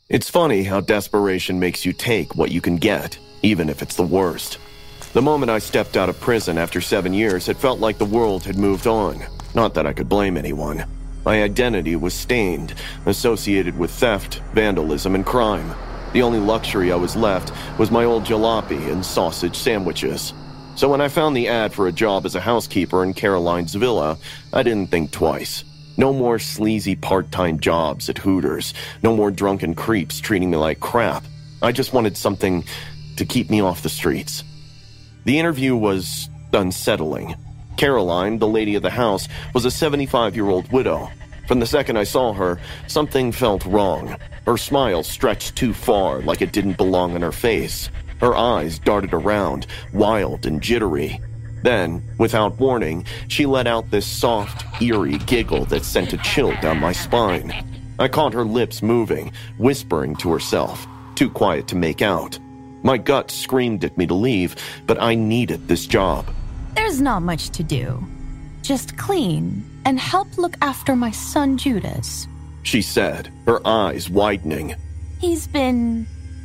It's funny how desperation makes you take what you can get, even if it's the worst. The moment I stepped out of prison after 7 years, it felt like the world had moved on. Not that I could blame anyone. My identity was stained, associated with theft, vandalism, and crime. The only luxury I was left was my old jalopy and sausage sandwiches. So when I found the ad for a job as a housekeeper in Caroline's villa, I didn't think twice. No more sleazy part-time jobs at Hooters. No more drunken creeps treating me like crap. I just wanted something to keep me off the streets. The interview was unsettling. Caroline, the lady of the house, was a 75-year-old widow. From the second I saw her, something felt wrong. Her smile stretched too far, like it didn't belong on her face. Her eyes darted around, wild and jittery. Then, without warning, she let out this soft, eerie giggle that sent a chill down my spine. I caught her lips moving, whispering to herself, too quiet to make out. My gut screamed at me to leave, but I needed this job. There's not much to do. Just clean and help look after my son Judas, she said, her eyes widening. He's been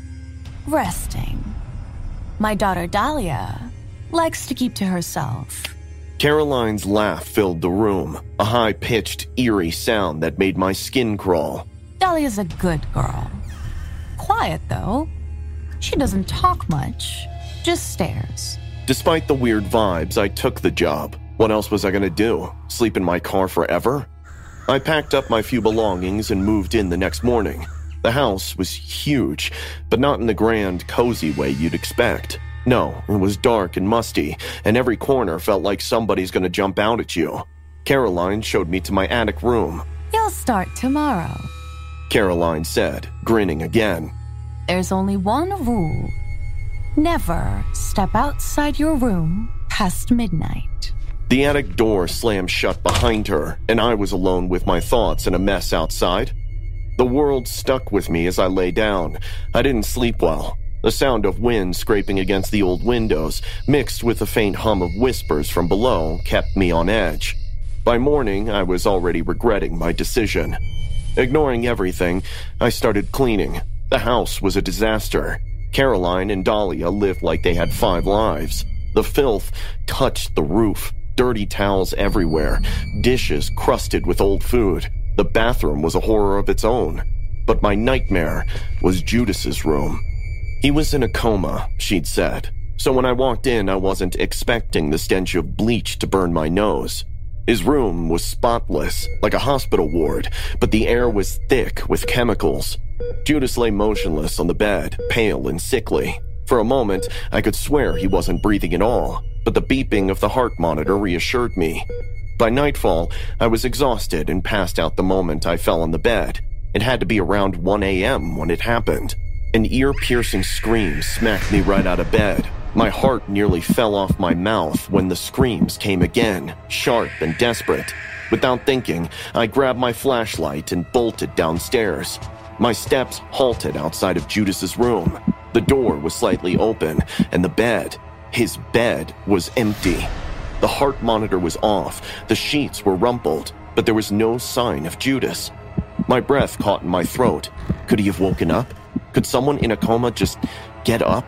resting. My daughter Dahlia likes to keep to herself. Caroline's laugh filled the room, a high-pitched, eerie sound that made my skin crawl. Dahlia's a good girl. Quiet, though. She doesn't talk much, just stares. Despite the weird vibes, I took the job. What else was I going to do? Sleep in my car forever? I packed up my few belongings and moved in the next morning. The house was huge, but not in the grand, cozy way you'd expect. No, it was dark and musty, and every corner felt like somebody's going to jump out at you. Caroline showed me to my attic room. You'll start tomorrow, Caroline said, grinning again. There's only one rule. Never step outside your room past midnight. The attic door slammed shut behind her, and I was alone with my thoughts and a mess outside. The world stuck with me as I lay down. I didn't sleep well. The sound of wind scraping against the old windows, mixed with the faint hum of whispers from below, kept me on edge. By morning, I was already regretting my decision. Ignoring everything, I started cleaning. The house was a disaster. Caroline and Dahlia lived like they had 5 lives. The filth touched the roof, dirty towels everywhere, dishes crusted with old food. The bathroom was a horror of its own. But my nightmare was Judas's room. He was in a coma, she'd said. So when I walked in, I wasn't expecting the stench of bleach to burn my nose. His room was spotless, like a hospital ward, but the air was thick with chemicals. Judas lay motionless on the bed, pale and sickly. For a moment, I could swear he wasn't breathing at all, but the beeping of the heart monitor reassured me. By nightfall, I was exhausted and passed out the moment I fell on the bed. It had to be around 1 a.m. when it happened. An ear-piercing scream smacked me right out of bed. My heart nearly fell off my mouth when the screams came again, sharp and desperate. Without thinking, I grabbed my flashlight and bolted downstairs. My steps halted outside of Judas's room. The door was slightly open, and the bed, his bed, was empty. The heart monitor was off, the sheets were rumpled, but there was no sign of Judas. My breath caught in my throat. Could he have woken up? Could someone in a coma just get up?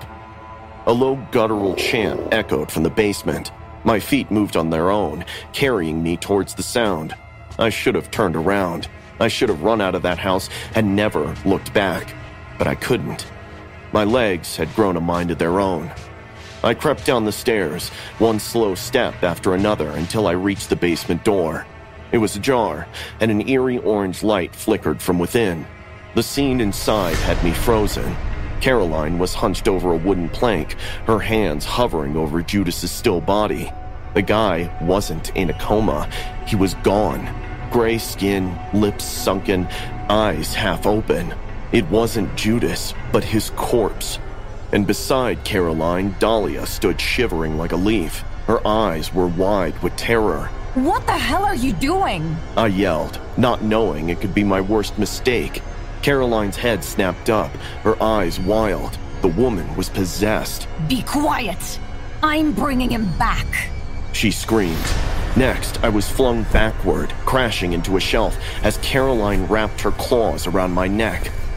A low guttural chant echoed from the basement. My feet moved on their own, carrying me towards the sound. I should have turned around. I should have run out of that house and never looked back. But I couldn't. My legs had grown a mind of their own. I crept down the stairs, one slow step after another until I reached the basement door. It was ajar, and an eerie orange light flickered from within. The scene inside had me frozen. Caroline was hunched over a wooden plank, her hands hovering over Judas's still body. The guy wasn't in a coma. He was gone. Gray skin, lips sunken, eyes half open. It wasn't Judas, but his corpse. And beside Caroline, Dahlia stood shivering like a leaf. Her eyes were wide with terror. What the hell are you doing? I yelled, not knowing it could be my worst mistake. Caroline's head snapped up, her eyes wild. The woman was possessed. Be quiet! I'm bringing him back! She screamed. Next, I was flung backward, crashing into a shelf as Caroline wrapped her claws around my neck.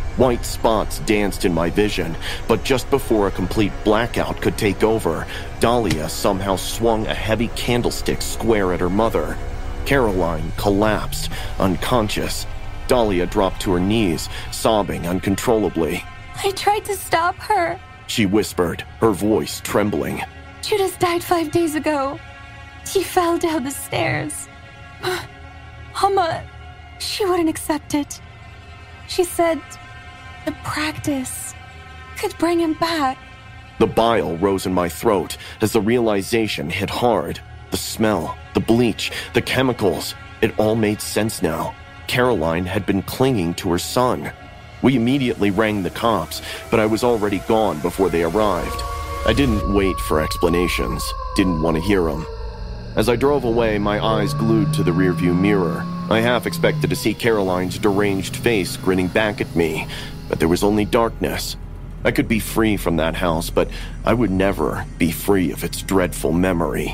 White spots danced in my vision, but just before a complete blackout could take over, Dahlia somehow swung a heavy candlestick square at her mother. Caroline collapsed, unconscious. Dahlia dropped to her knees, sobbing uncontrollably. I tried to stop her, she whispered, her voice trembling. Judas died 5 days ago. He fell down the stairs. Mama, she wouldn't accept it. She said the practice could bring him back. The bile rose in my throat as the realization hit hard. The smell, the bleach, the chemicals, it all made sense now. Caroline had been clinging to her son. We immediately rang the cops, but I was already gone before they arrived. I didn't wait for explanations, didn't want to hear them. As I drove away, my eyes glued to the rearview mirror. I half expected to see Caroline's deranged face grinning back at me, but there was only darkness. I could be free from that house, but I would never be free of its dreadful memory.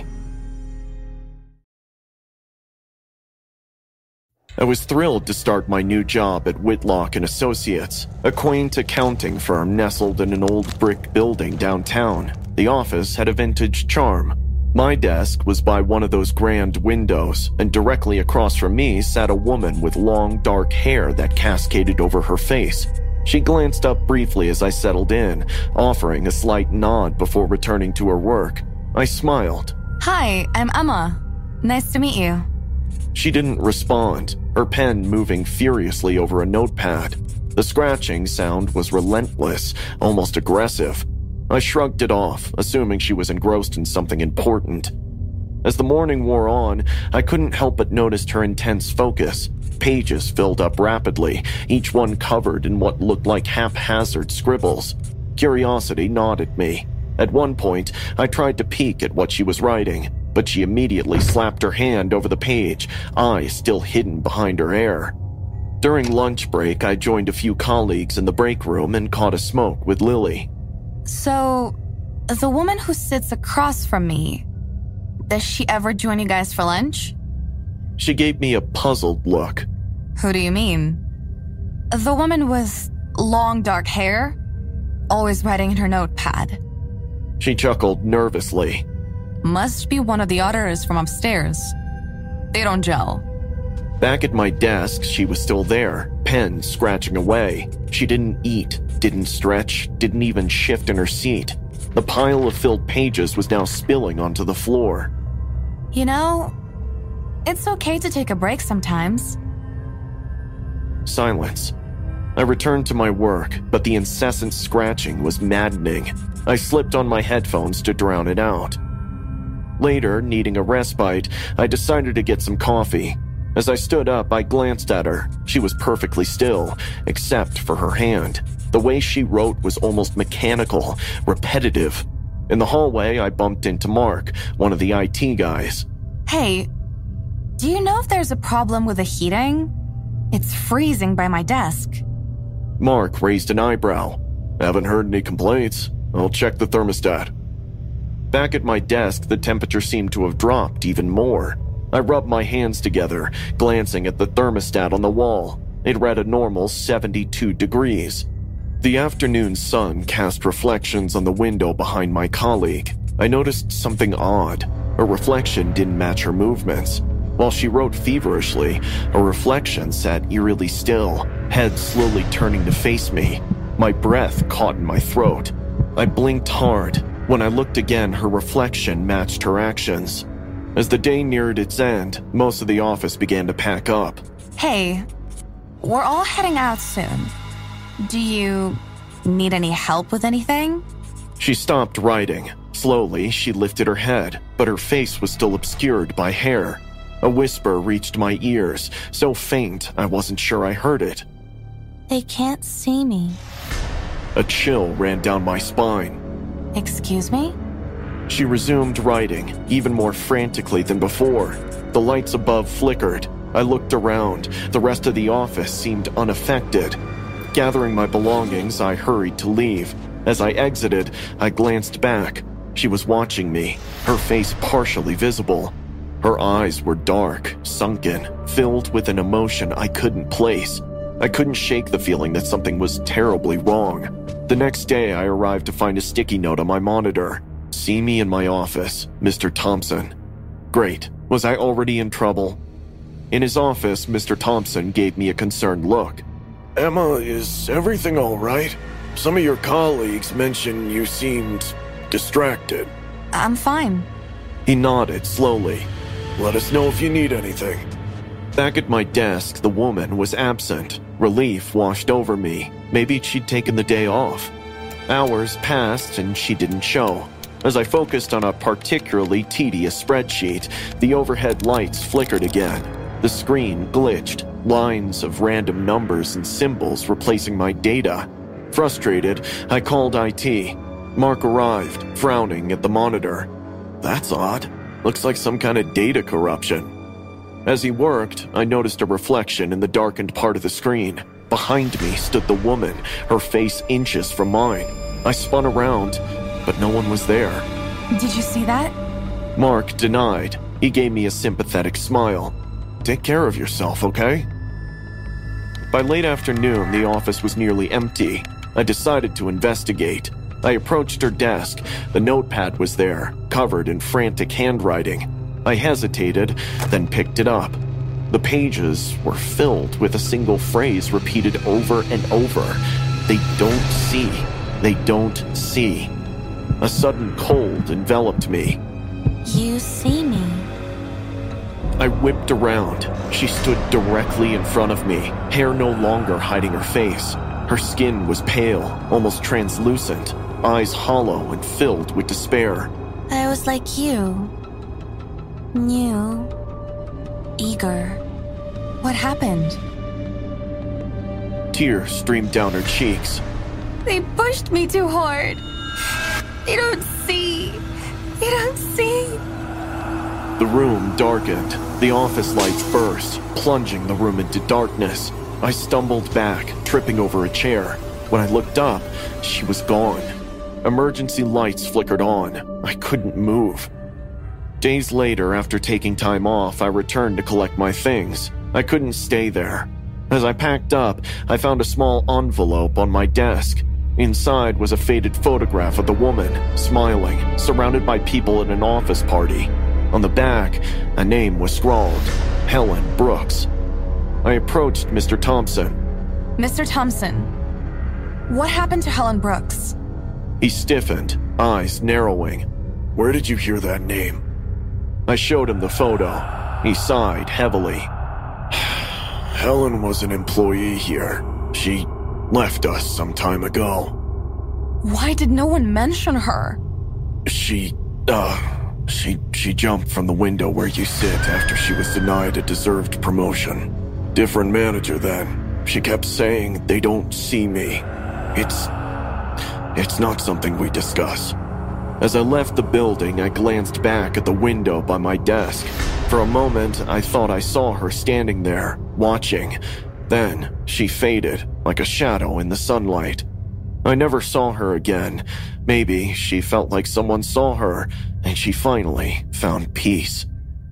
I was thrilled to start my new job at Whitlock & Associates, a quaint accounting firm nestled in an old brick building downtown. The office had a vintage charm. My desk was by one of those grand windows, and directly across from me sat a woman with long, dark hair that cascaded over her face. She glanced up briefly as I settled in, offering a slight nod before returning to her work. I smiled. Hi, I'm Emma. Nice to meet you. She didn't respond, her pen moving furiously over a notepad. The scratching sound was relentless, almost aggressive. I shrugged it off, assuming she was engrossed in something important. As the morning wore on, I couldn't help but notice her intense focus. Pages filled up rapidly, each one covered in what looked like haphazard scribbles. Curiosity gnawed at me. At one point, I tried to peek at what she was writing, but she immediately slapped her hand over the page, eyes still hidden behind her hair. During lunch break, I joined a few colleagues in the break room and caught a smoke with Lily. So, the woman who sits across from me, does she ever join you guys for lunch? She gave me a puzzled look. Who do you mean? The woman with long dark hair, always writing in her notepad. She chuckled nervously. Must be one of the others from upstairs. They don't gel. Back at my desk, she was still there, pen scratching away. She didn't eat, didn't stretch, didn't even shift in her seat. The pile of filled pages was now spilling onto the floor. You know, it's okay to take a break sometimes. Silence. I returned to my work, but the incessant scratching was maddening. I slipped on my headphones to drown it out. Later, needing a respite, I decided to get some coffee. As I stood up, I glanced at her. She was perfectly still, except for her hand. The way she wrote was almost mechanical, repetitive. In the hallway, I bumped into Mark, one of the IT guys. Hey, do you know if there's a problem with the heating? It's freezing by my desk. Mark raised an eyebrow. Haven't heard any complaints. I'll check the thermostat. Back at my desk, the temperature seemed to have dropped even more. I rubbed my hands together, glancing at the thermostat on the wall. It read a normal 72 degrees. The afternoon sun cast reflections on the window behind my colleague. I noticed something odd. Her reflection didn't match her movements. While she wrote feverishly, her reflection sat eerily still, head slowly turning to face me. My breath caught in my throat. I blinked hard. When I looked again, her reflection matched her actions. As the day neared its end, most of the office began to pack up. Hey, we're all heading out soon. Do you need any help with anything? She stopped writing. Slowly, she lifted her head, but her face was still obscured by hair. A whisper reached my ears, so faint I wasn't sure I heard it. They can't see me. A chill ran down my spine. Excuse me? She resumed writing, even more frantically than before. The lights above flickered. I looked around. The rest of the office seemed unaffected. Gathering my belongings, I hurried to leave. As I exited, I glanced back. She was watching me, her face partially visible. Her eyes were dark, sunken, filled with an emotion I couldn't place. I couldn't shake the feeling that something was terribly wrong. The next day, I arrived to find a sticky note on my monitor. See me in my office, Mr. Thompson. Great. Was I already in trouble? In his office, Mr. Thompson gave me a concerned look. Emma, is everything all right? Some of your colleagues mentioned you seemed distracted. I'm fine. He nodded slowly. Let us know if you need anything. Back at my desk, the woman was absent. Relief washed over me. Maybe she'd taken the day off. Hours passed and she didn't show. As I focused on a particularly tedious spreadsheet, the overhead lights flickered again. The screen glitched, lines of random numbers and symbols replacing my data. Frustrated, I called IT. Mark arrived, frowning at the monitor. That's odd. Looks like some kind of data corruption. As he worked, I noticed a reflection in the darkened part of the screen. Behind me stood the woman, her face inches from mine. I spun around, but no one was there. Did you see that? Mark denied. He gave me a sympathetic smile. Take care of yourself, okay? By late afternoon, the office was nearly empty. I decided to investigate. I approached her desk. The notepad was there, covered in frantic handwriting. I hesitated, then picked it up. The pages were filled with a single phrase repeated over and over. They don't see. They don't see. A sudden cold enveloped me. You see me. I whipped around. She stood directly in front of me, hair no longer hiding her face. Her skin was pale, almost translucent, eyes hollow and filled with despair. I was like you. New. Eager. What happened? Tears streamed down her cheeks. They pushed me too hard. They don't see. They don't see. The room darkened. The office lights burst, plunging the room into darkness. I stumbled back, tripping over a chair. When I looked up, she was gone. Emergency lights flickered on. I couldn't move. Days later, after taking time off, I returned to collect my things. I couldn't stay there. As I packed up, I found a small envelope on my desk. Inside was a faded photograph of the woman, smiling, surrounded by people at an office party. On the back, a name was scrawled, Helen Brooks. I approached Mr. Thompson. Mr. Thompson, what happened to Helen Brooks? He stiffened, eyes narrowing. Where did you hear that name? I showed him the photo. He sighed heavily. Helen was an employee here. She left us some time ago. Why did no one mention her? She jumped from the window where you sit after she was denied a deserved promotion. Different manager then. She kept saying they don't see me. It's not something we discuss. As I left the building, I glanced back at the window by my desk. For a moment, I thought I saw her standing there, watching. Then, she faded, like a shadow in the sunlight. I never saw her again. Maybe she felt like someone saw her, and she finally found peace.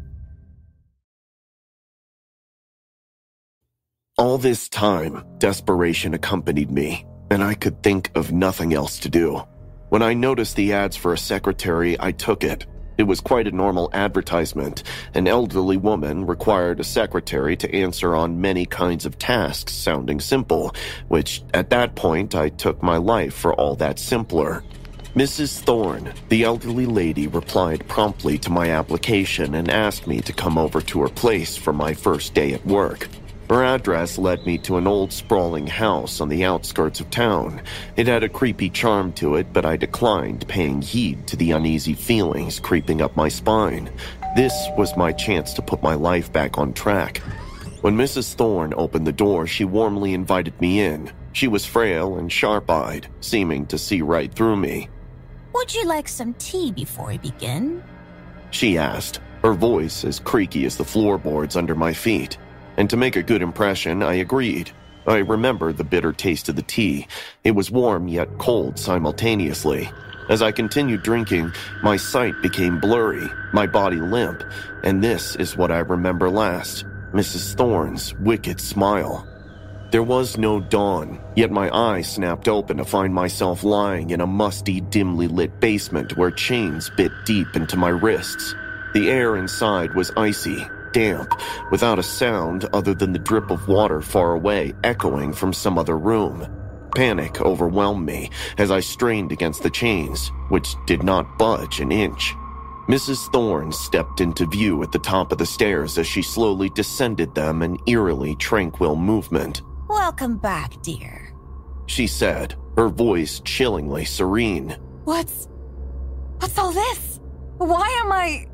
All this time, desperation accompanied me, and I could think of nothing else to do. When I noticed the ads for a secretary, I took it. It was quite a normal advertisement. An elderly woman required a secretary to answer on many kinds of tasks sounding simple, which at that point I took my life for all that simpler. Mrs. Thorne, the elderly lady, replied promptly to my application and asked me to come over to her place for my first day at work. Her address led me to an old sprawling house on the outskirts of town. It had a creepy charm to it, but I declined paying heed to the uneasy feelings creeping up my spine. This was my chance to put my life back on track. When Mrs. Thorne opened the door, she warmly invited me in. She was frail and sharp-eyed, seeming to see right through me. Would you like some tea before we begin? She asked, her voice as creaky as the floorboards under my feet. And to make a good impression, I agreed. I remembered the bitter taste of the tea. It was warm yet cold simultaneously. As I continued drinking, my sight became blurry, my body limp, and this is what I remember last, Mrs. Thorne's wicked smile. There was no dawn, yet my eyes snapped open to find myself lying in a musty, dimly lit basement where chains bit deep into my wrists. The air inside was icy, damp, without a sound other than the drip of water far away echoing from some other room. Panic overwhelmed me as I strained against the chains, which did not budge an inch. Mrs. Thorne stepped into view at the top of the stairs as she slowly descended them in eerily tranquil movement. Welcome back, dear, she said, her voice chillingly serene. What's all this? Why am I...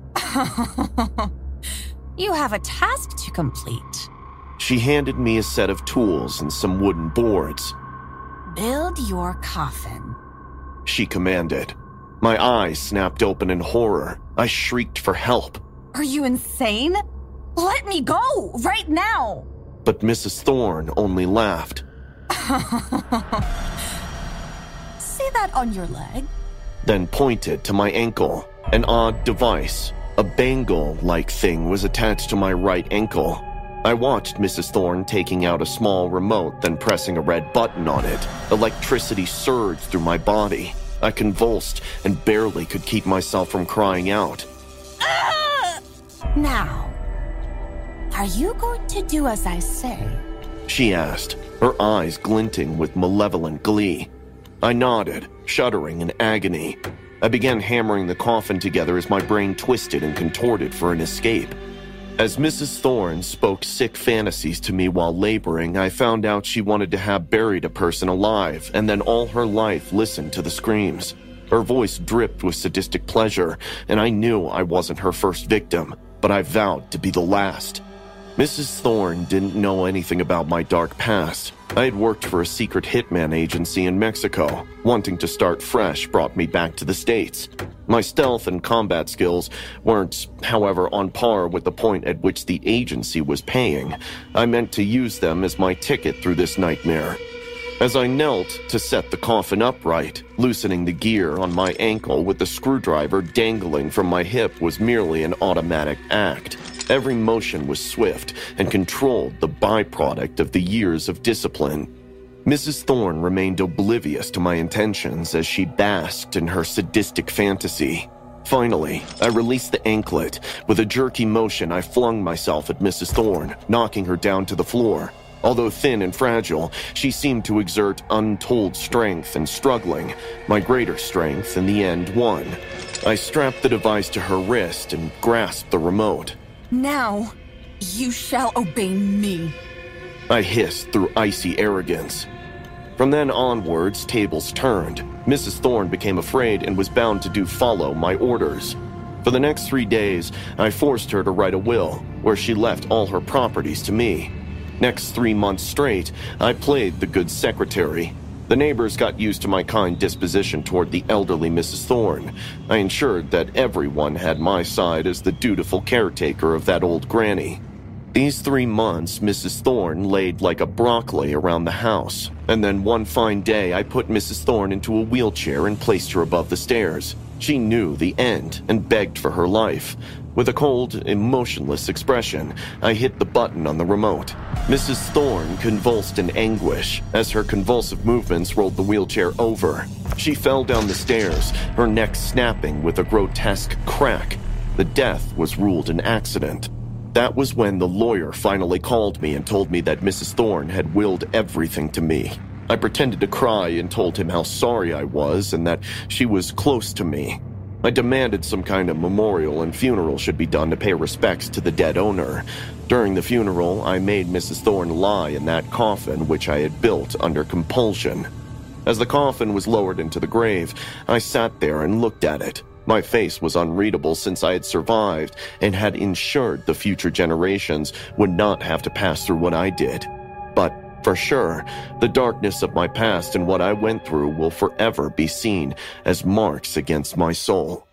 You have a task to complete. She handed me a set of tools and some wooden boards. Build your coffin, she commanded. My eyes snapped open in horror. I shrieked for help. Are you insane? Let me go, right now! But Mrs. Thorne only laughed. See that on your leg? Then pointed to my ankle. An odd device, a bangle-like thing, was attached to my right ankle. I watched Mrs. Thorne taking out a small remote, then pressing a red button on it. Electricity surged through my body. I convulsed and barely could keep myself from crying out. Now, are you going to do as I say? She asked, her eyes glinting with malevolent glee. I nodded, shuddering in agony. I began hammering the coffin together as my brain twisted and contorted for an escape. As Mrs. Thorne spoke sick fantasies to me while laboring, I found out she wanted to have buried a person alive and then all her life listened to the screams. Her voice dripped with sadistic pleasure, and I knew I wasn't her first victim, but I vowed to be the last. Mrs. Thorne didn't know anything about my dark past. I had worked for a secret hitman agency in Mexico. Wanting to start fresh brought me back to the States. My stealth and combat skills weren't, however, on par with the point at which the agency was paying. I meant to use them as my ticket through this nightmare. As I knelt to set the coffin upright, loosening the gear on my ankle with the screwdriver dangling from my hip was merely an automatic act. Every motion was swift and controlled, the byproduct of the years of discipline. Mrs. Thorne remained oblivious to my intentions as she basked in her sadistic fantasy. Finally, I released the anklet. With a jerky motion, I flung myself at Mrs. Thorne, knocking her down to the floor. Although thin and fragile, she seemed to exert untold strength, and struggling, my greater strength in the end won. I strapped the device to her wrist and grasped the remote. Now, you shall obey me, I hissed through icy arrogance. From then onwards, tables turned. Mrs. Thorne became afraid and was bound to follow my orders. For the next 3 days, I forced her to write a will, where she left all her properties to me. Next 3 months straight, I played the good secretary. The neighbors got used to my kind disposition toward the elderly Mrs. Thorne. I ensured that everyone had my side as the dutiful caretaker of that old granny. These 3 months, Mrs. Thorne laid like a broccoli around the house. And then one fine day, I put Mrs. Thorne into a wheelchair and placed her above the stairs. She knew the end and begged for her life. With a cold, emotionless expression, I hit the button on the remote. Mrs. Thorne convulsed in anguish as her convulsive movements rolled the wheelchair over. She fell down the stairs, her neck snapping with a grotesque crack. The death was ruled an accident. That was when the lawyer finally called me and told me that Mrs. Thorne had willed everything to me. I pretended to cry and told him how sorry I was and that she was close to me. I demanded some kind of memorial and funeral should be done to pay respects to the dead owner. During the funeral, I made Mrs. Thorne lie in that coffin which I had built under compulsion. As the coffin was lowered into the grave, I sat there and looked at it. My face was unreadable since I had survived and had ensured the future generations would not have to pass through what I did. But for sure, the darkness of my past and what I went through will forever be seen as marks against my soul.